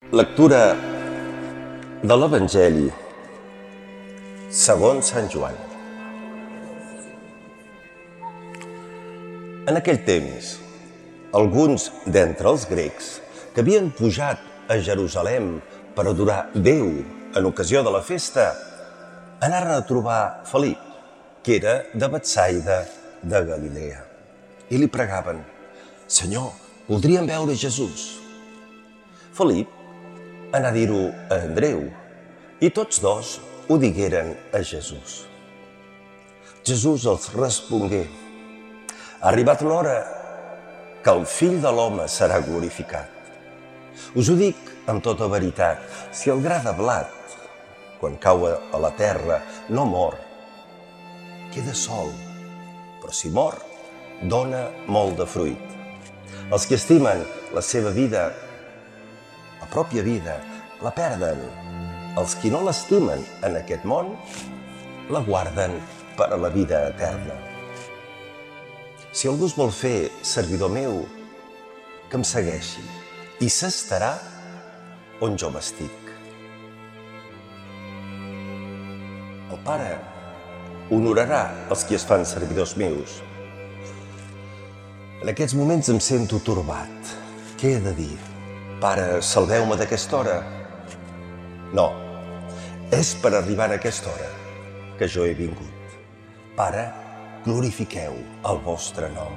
Lectura de l'Evangeli segons Sant Joan. En aquell temps, alguns d'entre els grecs que havien pujat a Jerusalem per adorar Déu en ocasió de la festa, anaren a trobar Felip, que era de Betsaida de Galilea, i li pregaven: «Senyor, voldríem veure Jesús». Felip anà a dir-ho a Andreu, i tots dos ho digueren a Jesús. Jesús els respongué: «Ha arribat l'hora que el Fill de l'Home serà glorificat. Us ho dic amb tota veritat, si el gra de blat, quan cau a la terra, no mor, queda sol, però si mor, dona molt de fruit. Els que estimen la seva vida, la pròpia vida, la perden. Els qui no l'estimen en aquest món, la guarden per a la vida eterna. Si algú es vol fer servidor meu, que em segueixi, i s'estarà on jo m'estic. El Pare honorarà els qui es fan servidors meus». En aquests moments em sento torbat. Què he de dir? «Pare, salveu-me d'aquesta hora». No, és per arribar a aquesta hora que jo he vingut. Pare, glorifiqueu el vostre nom.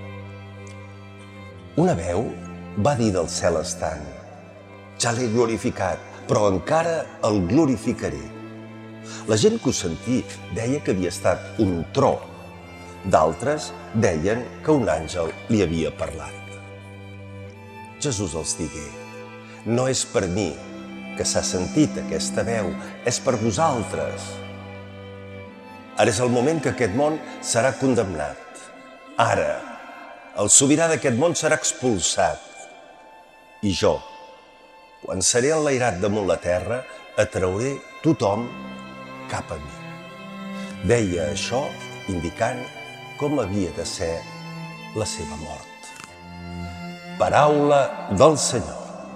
Una veu va dir del cel estant: «Ja l'he glorificat, però encara el glorificaré». La gent que ho sentí deia que havia estat un tro. D'altres deien que un àngel li havia parlat. Jesús els digué: «No és per mi que s'ha sentit aquesta veu, és per vosaltres. Ara és el moment que aquest món serà condemnat. Ara, el sobirà d'aquest món serà expulsat. I jo, quan seré enlairat damunt la terra, atrauré tothom cap a mi». Deia això indicant com havia de ser la seva mort. Paraula del Senyor.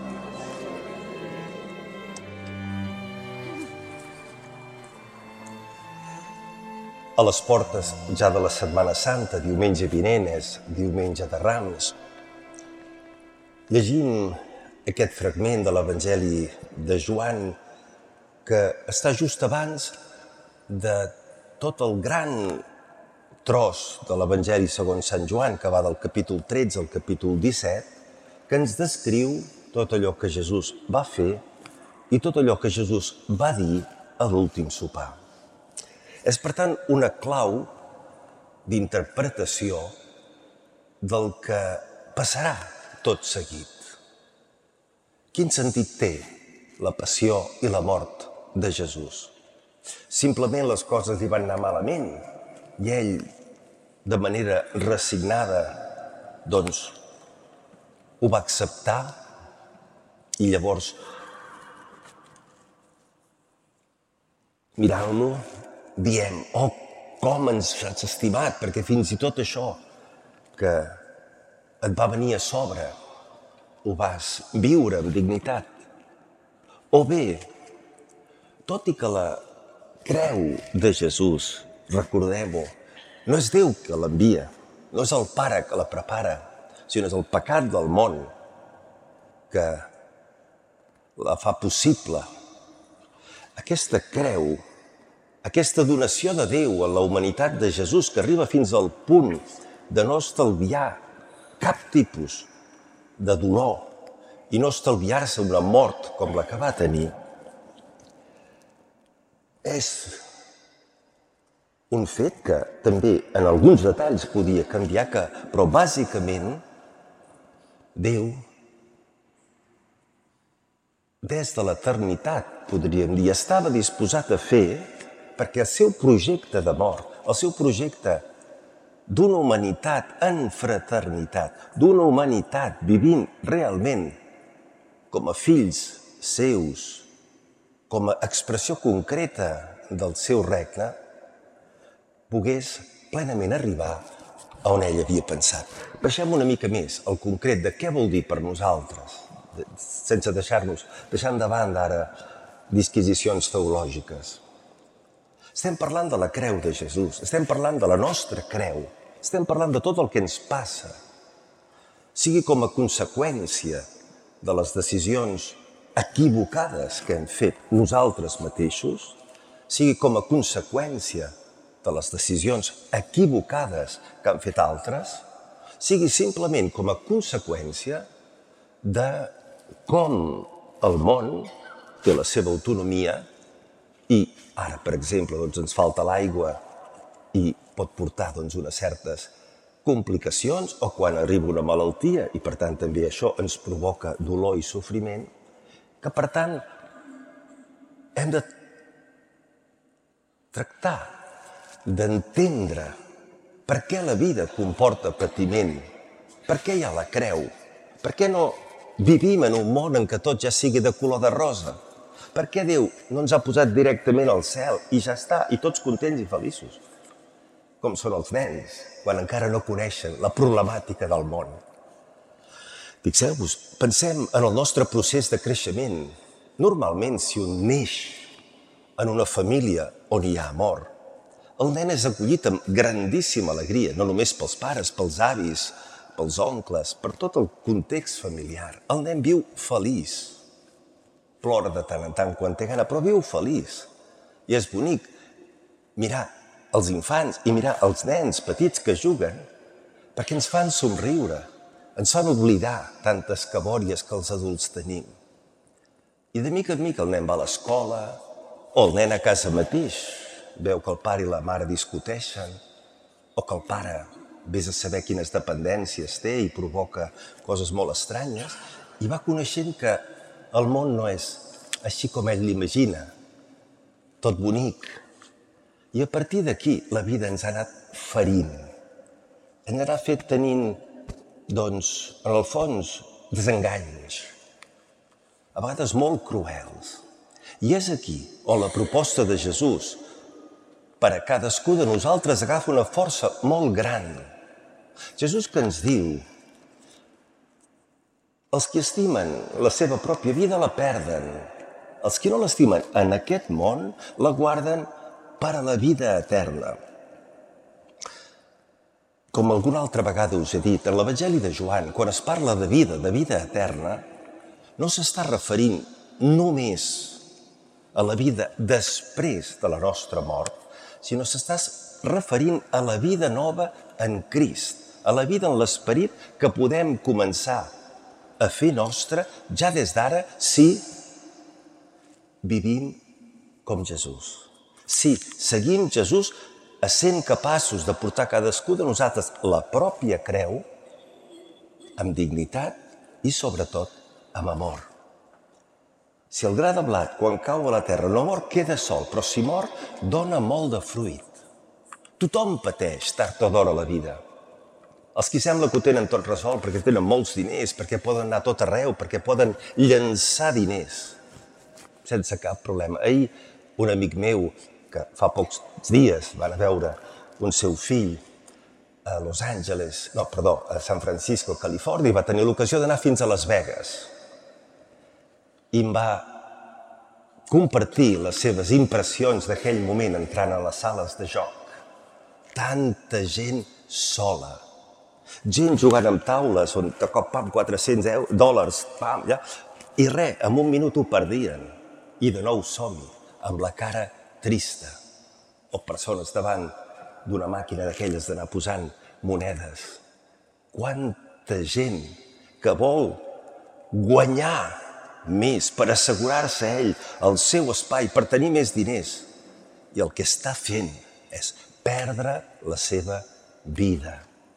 A les portes ja de la Setmana Santa, diumenge vinent és diumenge de Rams. Llegint aquest fragment de l'Evangeli de Joan, que està just abans de tot el gran tros de l'Evangeli segons Sant Joan, que va del capítol 13 al capítol 17, que ens descriu tot allò que Jesús va fer i tot allò que Jesús va dir a l'últim sopar. És, per tant, una clau d'interpretació del que passarà tot seguit. Quin sentit té la passió i la mort de Jesús? Simplement les coses li van anar malament i ell, de manera resignada, doncs, ho va acceptar i llavors, mirant-lo, diem: «Oh, com ens has estimat, perquè fins i tot això que et va venir a sobre ho vas viure amb dignitat». O bé, tot i que la creu de Jesús, recordem-ho, no és Déu que l'envia, no és el Pare que la prepara, sinó és el pecat del món que la fa possible. Aquesta creu, aquesta donació de Déu a la humanitat de Jesús, que arriba fins al punt de no estalviar cap tipus de dolor i no estalviar-se una mort com la que va tenir, és un fet que també en alguns detalls podia canviar, però bàsicament Déu, des de l'eternitat, podríem dir, estava disposat a fer perquè el seu projecte de mort, el seu projecte d'una humanitat en fraternitat, d'una humanitat vivint realment com a fills seus, com a expressió concreta del seu regne, pogués plenament arribar a on ell havia pensat. Baixem una mica més al concret de què vol dir per nosaltres sense deixant de banda ara disquisicions teològiques. Estem parlant de la creu de Jesús, estem parlant de la nostra creu, estem parlant de tot el que ens passa, sigui com a conseqüència de les decisions equivocades que hem fet nosaltres mateixos, sigui com a conseqüència de les decisions equivocades que han fet altres, sigui simplement com a conseqüència de com el món té la seva autonomia i ara, per exemple, ens falta l'aigua i pot portar unes certes complicacions o quan arriba una malaltia i per tant també això ens provoca dolor i sofriment, que per tant hem de tractar d'entendre per què la vida comporta patiment, per què hi ha la creu, per què no vivim en un món en què tot ja sigui de color de rosa, per què Déu no ens ha posat directament al cel i ja està, i tots contents i feliços, com són els nens, quan encara no coneixen la problemàtica del món. Fixeu-vos, pensem en el nostre procés de creixement. Normalment, si un neix en una família on hi ha amor, el nen és acollit amb grandíssima alegria, no només pels pares, pels avis, pels oncles, per tot el context familiar. El nen viu feliç. Plora de tant en tant quan té gana, però viu feliç. I és bonic mirar els infants i mirar els nens petits que juguen perquè ens fan somriure, ens fan oblidar tantes cabòries que els adults tenim. I de mica en mica el nen va a l'escola o el nen a casa mateix veu que el pare i la mare discuteixen o que el pare vés a saber quines dependències té i provoca coses molt estranyes i va coneixent que el món no és així com ell l'imagina, tot bonic. I a partir d'aquí la vida ens ha anat ferint. Ens ha anat fet tenint, doncs, en el fons, desenganys, a vegades molt cruels. I és aquí on la proposta de Jesús per a cadascú de nosaltres agafa una força molt gran. Jesús que ens diu: els que estimen la seva pròpia vida la perden. Els que no l'estimen en aquest món la guarden per a la vida eterna. Com alguna altra vegada us he dit, en l'Evangeli de Joan, quan es parla de vida eterna, no s'està referint només a la vida després de la nostra mort, sinó s'està referint a la vida nova en Crist, a la vida en l'esperit que podem començar a fer nostra ja des d'ara si vivim com Jesús. Si seguim Jesús essent capaços de portar cadascú de nosaltres la pròpia creu amb dignitat i sobretot amb amor. Si el gra de blat quan cau a la terra no mor queda sol, però si mor dona molt de fruit. Tothom pateix tard o d'hora a la vida. Els qui sembla que ho tenen tot resolt perquè tenen molts diners, perquè poden anar a tot arreu, perquè poden llançar diners sense cap problema. Ahir un amic meu, que fa pocs dies van a veure un seu fill a a San Francisco, Califòrnia, i va tenir l'ocasió d'anar fins a Las Vegas. I em va compartir les seves impressions d'aquell moment entrant a les sales de joc. Tanta gent sola. Gent jugant amb taules on de cop, pam, $400, pam, ja. I res, en un minut ho perdien. I de nou som-hi, amb la cara trista. O persones davant d'una màquina d'aquelles d'anar posant monedes. Quanta gent que vol guanyar més per assegurar-se ell el seu espai, per tenir més diners. I el que està fent és perdre la seva vida.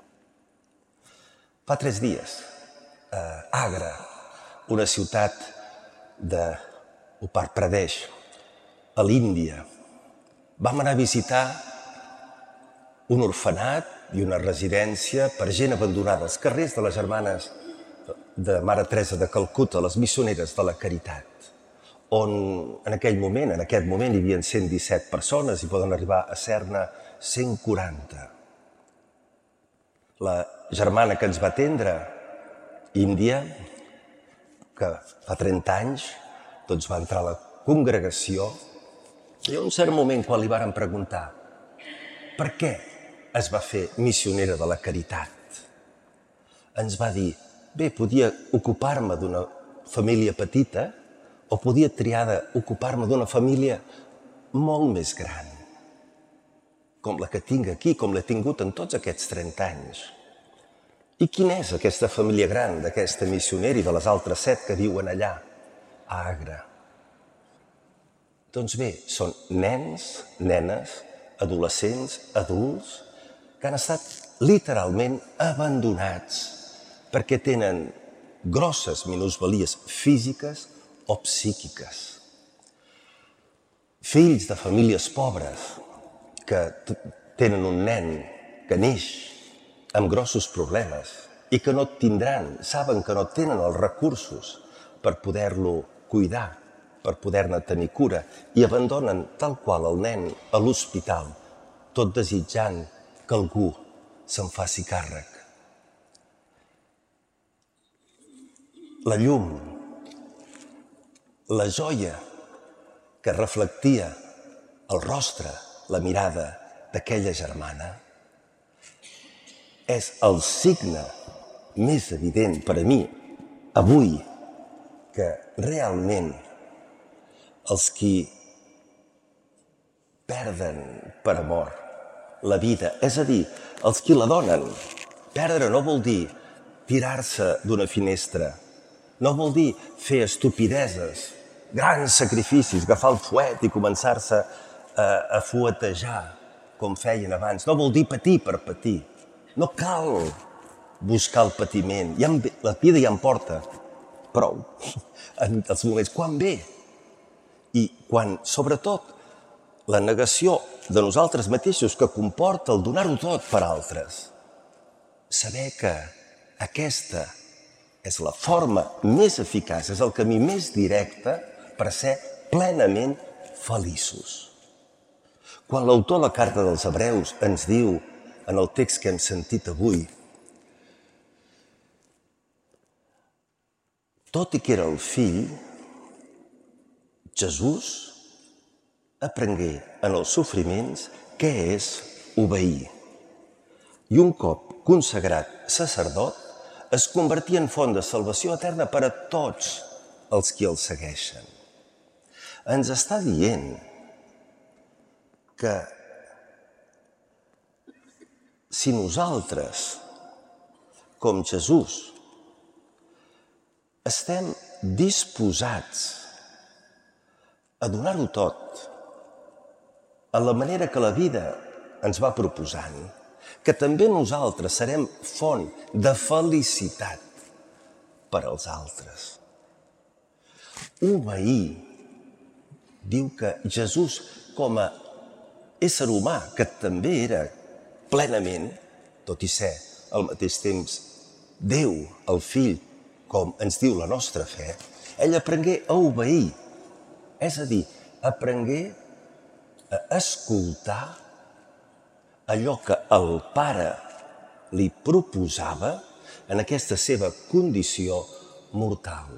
Fa 3 dies, a Agra, una ciutat de Uttar Pradesh, a l'Índia, vam anar a visitar un orfenat i una residència per gent abandonada als carrers de les germanes de Mare Teresa de Calcuta, les missioneres de la Caritat, on en aquest moment hi havia 117 persones i poden arribar a ser-ne 140. La germana que ens va atendre, índia, que fa 30 anys doncs va entrar a la congregació i a un cert moment quan li varen preguntar per què es va fer missionera de la caritat, ens va dir, bé, podia ocupar-me d'una família petita o podia triar d'ocupar-me d'una família molt més gran, com la que tinc aquí, com l'he tingut en tots aquests 30 anys. I quina és aquesta família gran d'aquesta missionera i de les altres 7 que viuen allà, a Agra? Doncs bé, són nens, nenes, adolescents, adults, que han estat literalment abandonats perquè tenen grosses minusvalies físiques o psíquiques. Fills de famílies pobres que tenen un nen que neix amb grossos problemes i que no tindran, saben que no tenen els recursos per poder-lo cuidar, per poder-ne tenir cura, i abandonen tal qual el nen a l'hospital, tot desitjant que algú se'n faci càrrec. La llum, la joia que reflectia el rostre, la mirada d'aquella germana, és el signe més evident per a mi avui que realment els qui perden per amor la vida, és a dir, els qui la donen. Perdre no vol dir tirar-se d'una finestra, no vol dir fer estupideses, grans sacrificis, agafar el fuet i començar-se a fuetejar com feien abans. No vol dir patir per patir. No cal buscar el patiment. La vida ja en porta prou en els moments. Quan ve? I quan, sobretot, la negació de nosaltres mateixos que comporta el donar-ho tot per altres. Saber que aquesta és la forma més eficaç, és el camí més directe per ser plenament feliços. Quan l'autor de la Carta dels Hebreus ens diu, en el text que hem sentit avui, tot i que era el fill, Jesús aprengué en els sofriments què és obeir. I un cop consagrat sacerdot, es convertia en font de salvació eterna per a tots els qui el segueixen. Ens està dient que si nosaltres, com Jesús, estem disposats a donar-ho tot en la manera que la vida ens va proposant, que també nosaltres serem font de felicitat per als altres. Obeir diu que Jesús, com a ésser humà, que també era plenament, tot i ser al mateix temps Déu, el Fill, com ens diu la nostra fe, ell aprengué a obeir, és a dir, aprengué a escoltar allò que el Pare li proposava en aquesta seva condició mortal.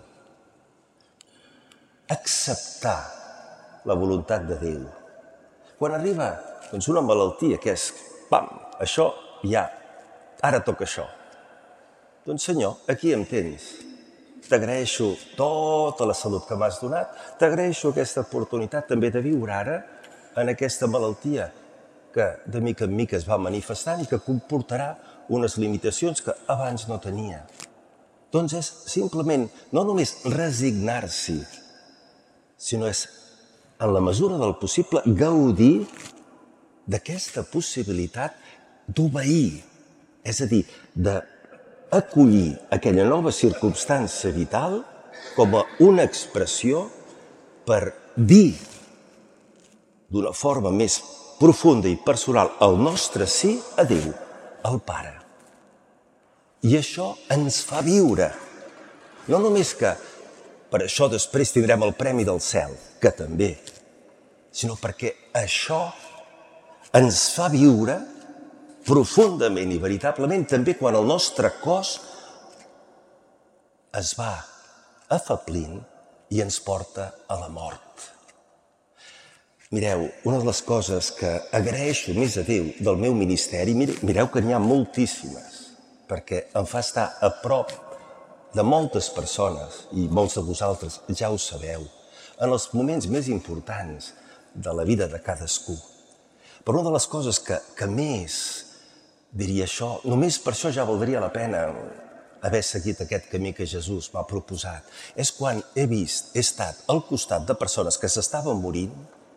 Acceptar la voluntat de Déu. Quan arriba una malaltia que és, pam, això ja, ara toca això. Doncs Senyor, aquí em tens. T'agraeixo tota la salut que m'has donat, t'agraeixo aquesta oportunitat també de viure ara en aquesta malaltia que de mica en mica es va manifestant i que comportarà unes limitacions que abans no tenia. Doncs és simplement no només resignar-s'hi, sinó és, en la mesura del possible, gaudir d'aquesta possibilitat d'obeir, és a dir, d'acollir aquella nova circumstància vital com a una expressió per dir d'una forma més profunda i personal el nostre sí a Déu, al Pare. I això ens fa viure. No només que per això després tindrem el premi del cel, que també, sinó perquè això ens fa viure profundament i veritablement també quan el nostre cos es va afeblint i ens porta a la mort. Mireu, una de les coses que agraeixo més a Déu del meu ministeri, mireu que n'hi ha moltíssimes, perquè em fa estar a prop de moltes persones, i molts de vosaltres ja ho sabeu, en els moments més importants de la vida de cadascú. Però una de les coses que més diria això, només per això ja valdria la pena haver seguit aquest camí que Jesús m'ha proposat, és quan he estat al costat de persones que s'estaven morint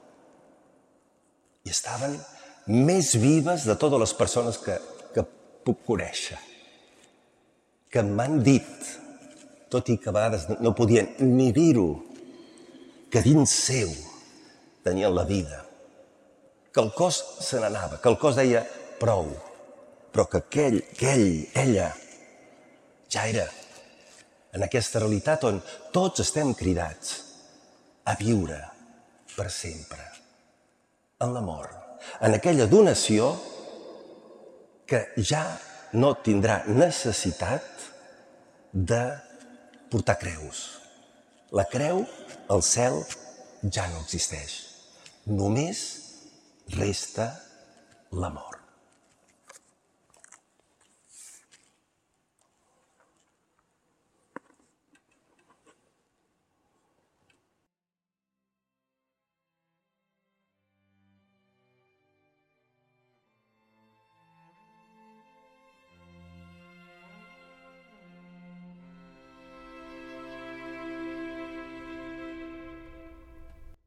i estaven més vives de totes les persones que puc conèixer, que m'han dit, tot i que a vegades no podien ni dir-ho, que dins seu tenien la vida, que el cos se n'anava, que el cos deia prou, però que ella, ja era en aquesta realitat on tots estem cridats a viure per sempre, en l'amor, en aquella donació que ja no tindrà necessitat de portar creus. La creu, al cel, ja no existeix. Només resta l'amor.